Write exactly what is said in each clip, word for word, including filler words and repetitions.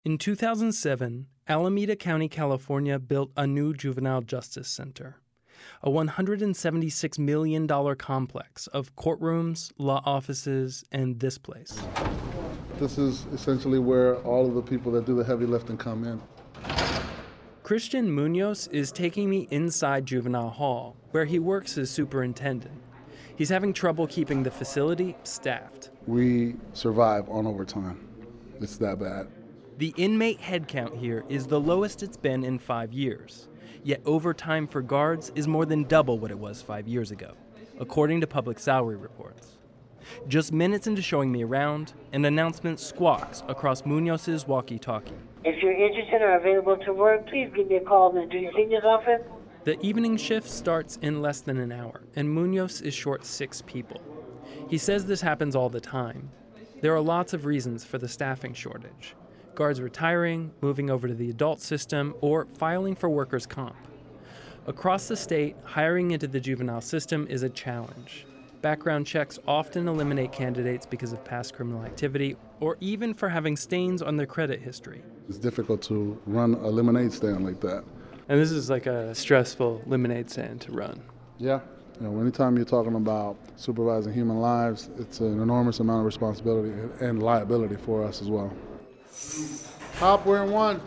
In two thousand seven, Alameda County, California built a new juvenile justice center, a one hundred seventy-six million dollars complex of courtrooms, law offices, and this place. This is essentially where all of the people that do the heavy lifting come in. Christian Munoz is taking me inside Juvenile Hall, where he works as superintendent. He's having trouble keeping the facility staffed. We survive on overtime. It's that bad. The inmate headcount here is the lowest it's been in five years. Yet overtime for guards is more than double what it was five years ago, according to public salary reports. Just minutes into showing me around, an announcement squawks across Munoz's walkie-talkie. If you're interested or available to work, please give me a call in the duty senior's office. The evening shift starts in less than an hour, and Munoz is short six people. He says this happens all the time. There are lots of reasons for the staffing shortage. Guards retiring, moving over to the adult system, or filing for workers' comp. Across the state, hiring into the juvenile system is a challenge. Background checks often eliminate candidates because of past criminal activity or even for having stains on their credit history. It's difficult to run a lemonade stand like that. And this is like a stressful lemonade stand to run. Yeah. You know, anytime you're talking about supervising human lives, it's an enormous amount of responsibility and liability for us as well. Hop, we're in one.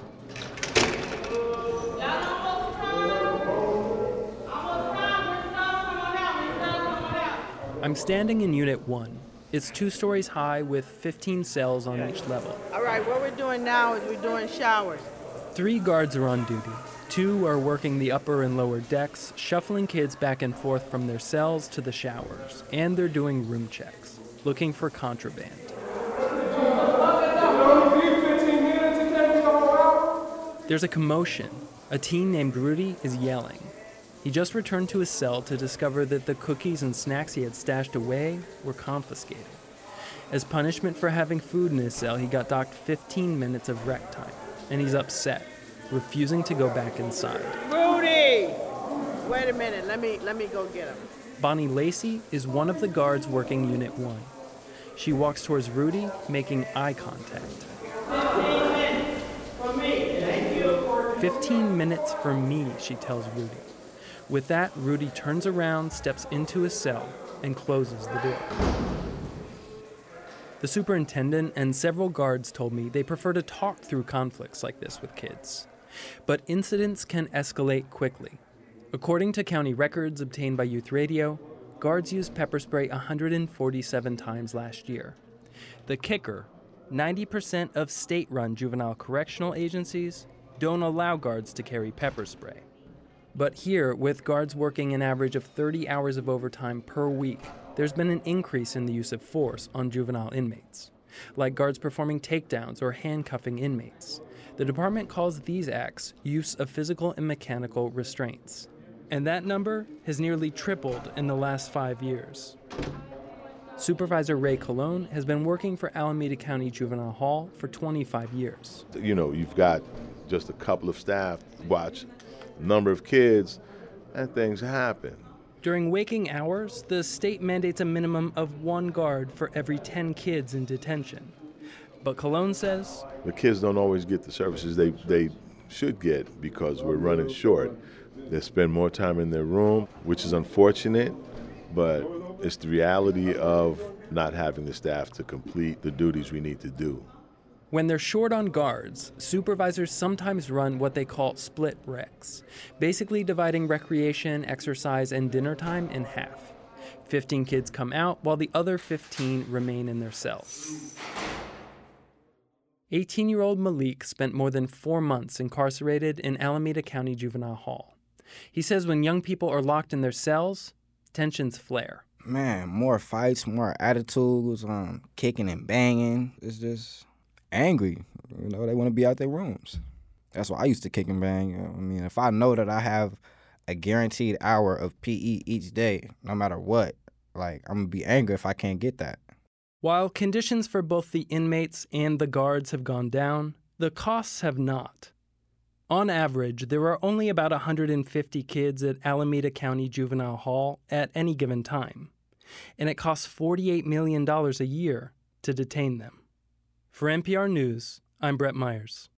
I'm standing in Unit one. It's two stories high with fifteen cells on each level. All right, what we're doing now is we're doing showers. Three guards are on duty. Two are working the upper and lower decks, shuffling kids back and forth from their cells to the showers. And they're doing room checks, looking for contraband. There's a commotion. A teen named Rudy is yelling. He just returned to his cell to discover that the cookies and snacks he had stashed away were confiscated. As punishment for having food in his cell, he got docked fifteen minutes of rec time, and he's upset, refusing to go back inside. Rudy! Wait a minute, let me let me go get him. Bonnie Lacey is one of the guards working Unit one. She walks towards Rudy, making eye contact. fifteen minutes for me, thank you. fifteen minutes for me, she tells Rudy. With that, Rudy turns around, steps into his cell, and closes the door. The superintendent and several guards told me they prefer to talk through conflicts like this with kids. But incidents can escalate quickly. According to county records obtained by Youth Radio, guards used pepper spray one hundred forty-seven times last year. The kicker, ninety percent of state-run juvenile correctional agencies don't allow guards to carry pepper spray. But here, with guards working an average of thirty hours of overtime per week, there's been an increase in the use of force on juvenile inmates, like guards performing takedowns or handcuffing inmates. The department calls these acts use of physical and mechanical restraints. And that number has nearly tripled in the last five years. Supervisor Ray Colon has been working for Alameda County Juvenile Hall for twenty-five years. You know, you've got just a couple of staff watch number of kids, and things happen. During waking hours, the state mandates a minimum of one guard for every ten kids in detention. But Colon says the kids don't always get the services they, they should get because we're running short. They spend more time in their room, which is unfortunate, but it's the reality of not having the staff to complete the duties we need to do. When they're short on guards, supervisors sometimes run what they call split recs, basically dividing recreation, exercise, and dinner time in half. fifteen kids come out while the other fifteen remain in their cells. eighteen-year-old Malik spent more than four months incarcerated in Alameda County Juvenile Hall. He says when young people are locked in their cells, tensions flare. Man, more fights, more attitudes, um, kicking and banging. It's just angry. You know, they want to be out their rooms. That's why I used to kick and bang. I mean, if I know that I have a guaranteed hour of P E each day, no matter what, like, I'm going to be angry if I can't get that. While conditions for both the inmates and the guards have gone down, the costs have not. On average, there are only about one hundred fifty kids at Alameda County Juvenile Hall at any given time, and it costs forty-eight million dollars a year to detain them. For N P R News, I'm Brett Myers.